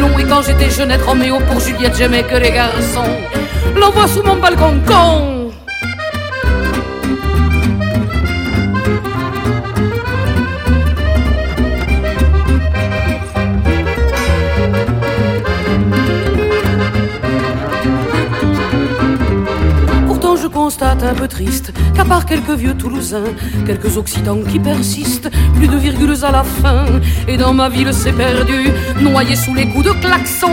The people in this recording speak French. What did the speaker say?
long. Et quand j'étais jeunette, Roméo pour Juliette, j'aimais que les garçons. L'envoie sous mon balcon con. Je constate un peu triste qu'à part quelques vieux Toulousains, quelques Occitans qui persistent, plus de virgules à la fin. Et dans ma ville c'est perdu, noyé sous les coups de klaxon.